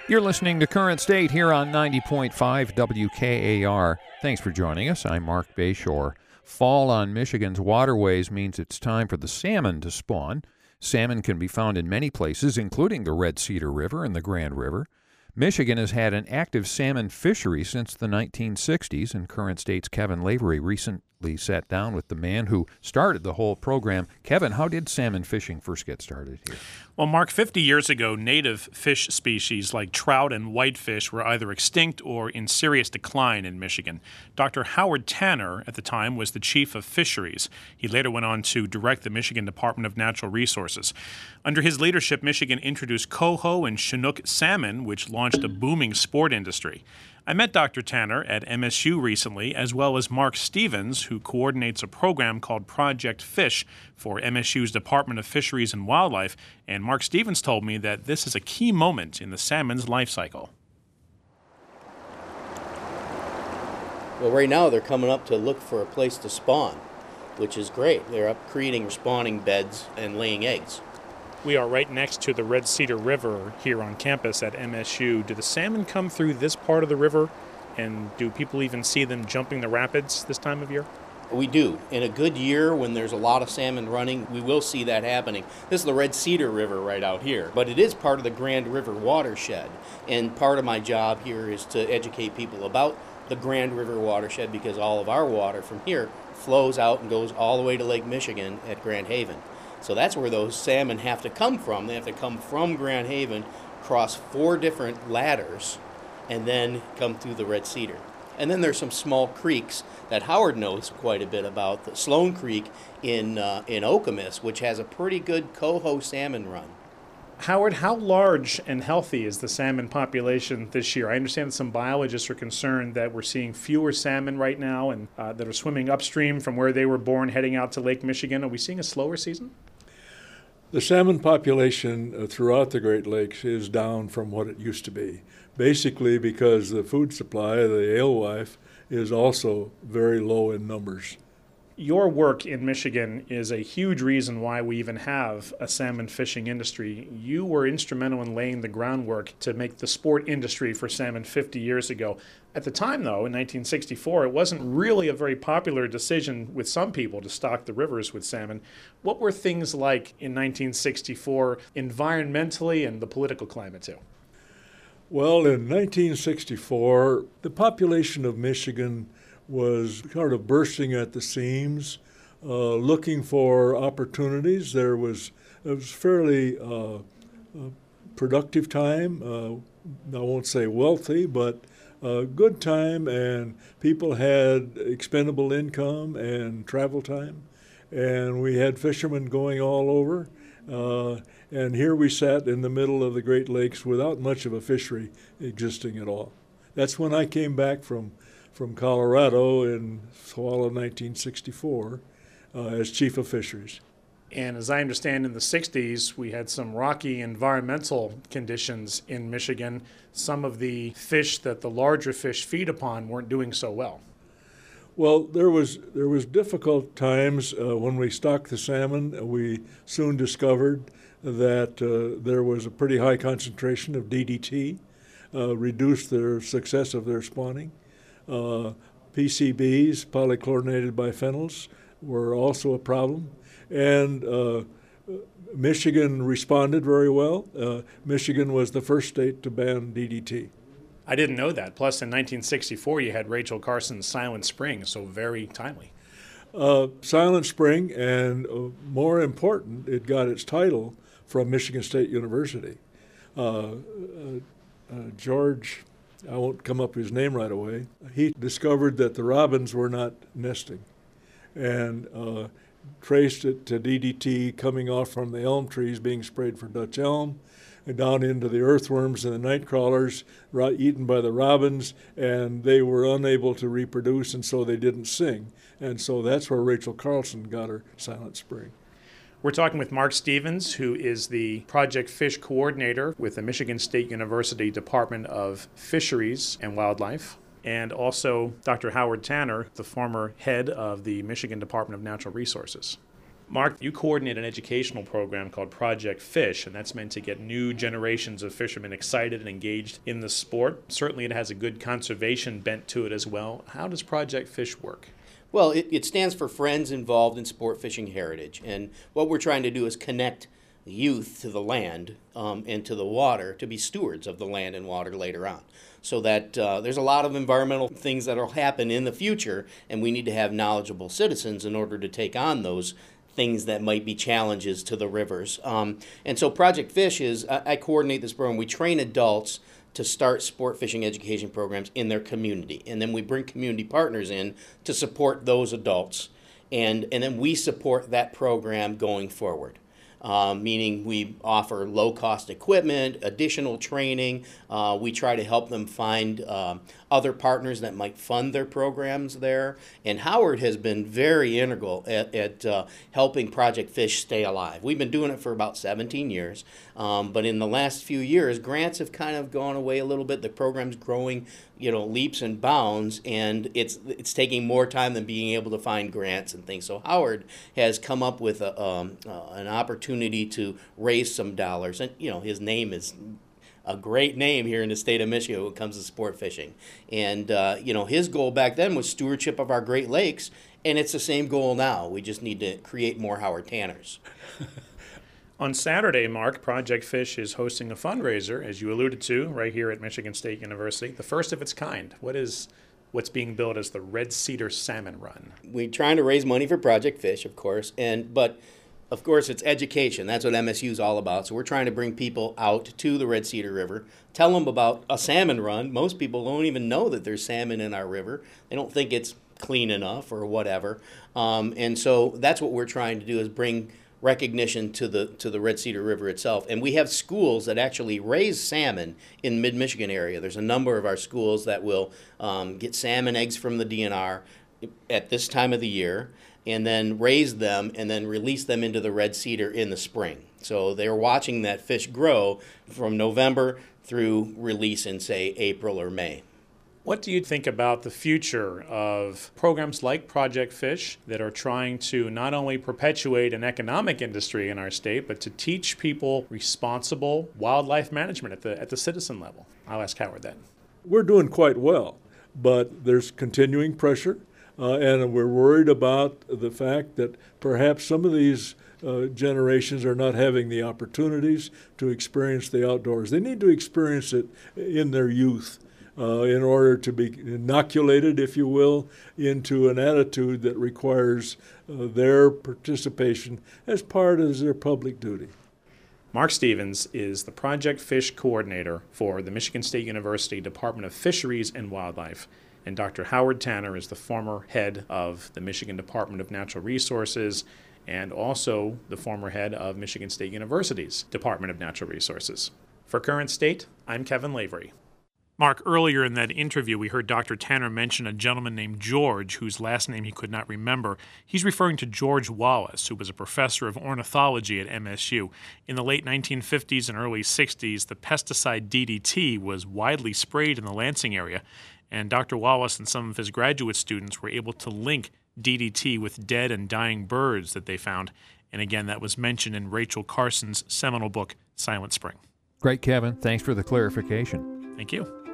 You're listening to Current State here on 90.5 WKAR. Thanks for joining us. I'm Mark Bayshore. Fall on Michigan's waterways means it's time for the salmon to spawn. Salmon can be found in many places, including the Red Cedar River and the Grand River. Michigan has had an active salmon fishery since the 1960s, and Current State's Kevin Lavery recently sat down with the man who started the whole program. Kevin, how did salmon fishing first get started here? Well, Mark, 50 years ago, native fish species like trout and whitefish were either extinct or in serious decline in Michigan. Dr. Howard Tanner, at the time, was the chief of fisheries. He later went on to direct the Michigan Department of Natural Resources. Under his leadership, Michigan introduced coho and Chinook salmon, which launched a booming sport industry. I met Dr. Tanner at MSU recently, as well as Mark Stevens, who coordinates a program called Project Fish for MSU's Department of Fisheries and Wildlife. And Mark Stevens told me that this is a key moment in the salmon's life cycle. Well, right now they're coming up to look for a place to spawn, which is great. They're up creating spawning beds and laying eggs. We are right next to the Red Cedar River here on campus at MSU. Do the salmon come through this part of the river, and do people even see them jumping the rapids this time of year? We do. In a good year, when there's a lot of salmon running, we will see that happening. This is the Red Cedar River right out here, but it is part of the Grand River watershed, and part of my job here is to educate people about the Grand River watershed, because all of our water from here flows out and goes all the way to Lake Michigan at Grand Haven. So that's where those salmon have to come from. They have to come from Grand Haven, cross 4 different ladders, and then come through the Red Cedar. And then there's some small creeks that Howard knows quite a bit about. The Sloan Creek in Okemos, which has a pretty good coho salmon run. Howard, how large and healthy is the salmon population this year? I understand that some biologists are concerned that we're seeing fewer salmon right now and that are swimming upstream from where they were born heading out to Lake Michigan. Are we seeing a slower season? The salmon population throughout the Great Lakes is down from what it used to be, basically because the food supply, the alewife, is also very low in numbers. Your work in Michigan is a huge reason why we even have a salmon fishing industry. You were instrumental in laying the groundwork to make the sport industry for salmon 50 years ago. At the time, though, in 1964, it wasn't really a very popular decision with some people to stock the rivers with salmon. What were things like in 1964 environmentally and the political climate, too? Well, in 1964, the population of Michigan was sort of bursting at the seams, looking for opportunities. It was fairly productive time. I won't say wealthy, but a good time, and people had expendable income and travel time, and we had fishermen going all over. And here we sat in the middle of the Great Lakes without much of a fishery existing at all. That's when I came back from Colorado in fall of 1964 as chief of fisheries. And as I understand, in the 60s, we had some rocky environmental conditions in Michigan. Some of the fish that the larger fish feed upon weren't doing so well. Well, there was difficult times when we stocked the salmon. We soon discovered that there was a pretty high concentration of DDT, reduced their success of their spawning. PCBs, polychlorinated biphenyls, were also a problem. And Michigan responded very well. Michigan was the first state to ban DDT. I didn't know that. Plus, in 1964, you had Rachel Carson's Silent Spring, so very timely. Silent Spring, and more important, it got its title from Michigan State University. George, I won't come up with his name right away, he discovered that the robins were not nesting, and traced it to DDT coming off from the elm trees being sprayed for Dutch elm, and down into the earthworms and the night crawlers eaten by the robins, and they were unable to reproduce, and so they didn't sing. And so that's where Rachel Carlson got her Silent Spring. We're talking with Mark Stevens, who is the Project Fish Coordinator with the Michigan State University Department of Fisheries and Wildlife, and also Dr. Howard Tanner, the former head of the Michigan Department of Natural Resources. Mark, you coordinate an educational program called Project Fish, and that's meant to get new generations of fishermen excited and engaged in the sport. Certainly it has a good conservation bent to it as well. How does Project Fish work? Well, it stands for Friends Involved in Sport Fishing Heritage, and what we're trying to do is connect youth to the land and to the water to be stewards of the land and water later on. So that there's a lot of environmental things that will happen in the future, and we need to have knowledgeable citizens in order to take on those things that might be challenges to the rivers. And so Project Fish is, I coordinate this program. We train adults to start sport fishing education programs in their community. And then we bring community partners in to support those adults. And then we support that program going forward. Meaning we offer low-cost equipment, additional training. We try to help them find other partners that might fund their programs there. And Howard has been very integral at helping Project Fish stay alive. We've been doing it for about 17 years, but in the last few years, grants have kind of gone away a little bit. The program's growing, leaps and bounds, and it's taking more time than being able to find grants and things. So Howard has come up with an opportunity to raise some dollars, and his name is a great name here in the state of Michigan when it comes to sport fishing. And his goal back then was stewardship of our Great Lakes, and it's the same goal now. We just need to create more Howard Tanners. On Saturday, Mark, Project Fish is hosting a fundraiser, as you alluded to, right here at Michigan State University, the first of its kind. What's being billed as the Red Cedar Salmon Run? We're trying to raise money for Project Fish, of course, but of course it's education. That's what MSU is all about. So we're trying to bring people out to the Red Cedar River, tell them about a salmon run. Most people don't even know that there's salmon in our river. They don't think it's clean enough or whatever. And so that's what we're trying to do, is bring recognition to the Red Cedar River itself. And we have schools that actually raise salmon in the mid-Michigan area. There's a number of our schools that will get salmon eggs from the DNR at this time of the year, and then raise them and then release them into the Red Cedar in the spring. So they're watching that fish grow from November through release in, say, April or May. What do you think about the future of programs like Project Fish that are trying to not only perpetuate an economic industry in our state, but to teach people responsible wildlife management at the citizen level? I'll ask Howard that. We're doing quite well, but there's continuing pressure, and we're worried about the fact that perhaps some of these generations are not having the opportunities to experience the outdoors. They need to experience it in their youth. In order to be inoculated, if you will, into an attitude that requires their participation as part of their public duty. Mark Stevens is the Project Fish coordinator for the Michigan State University Department of Fisheries and Wildlife, and Dr. Howard Tanner is the former head of the Michigan Department of Natural Resources and also the former head of Michigan State University's Department of Natural Resources. For Current State, I'm Kevin Lavery. Mark, earlier in that interview, we heard Dr. Tanner mention a gentleman named George, whose last name he could not remember. He's referring to George Wallace, who was a professor of ornithology at MSU. In the late 1950s and early 60s, the pesticide DDT was widely sprayed in the Lansing area, and Dr. Wallace and some of his graduate students were able to link DDT with dead and dying birds that they found. And again, that was mentioned in Rachel Carson's seminal book, Silent Spring. Great, Kevin. Thanks for the clarification. Thank you.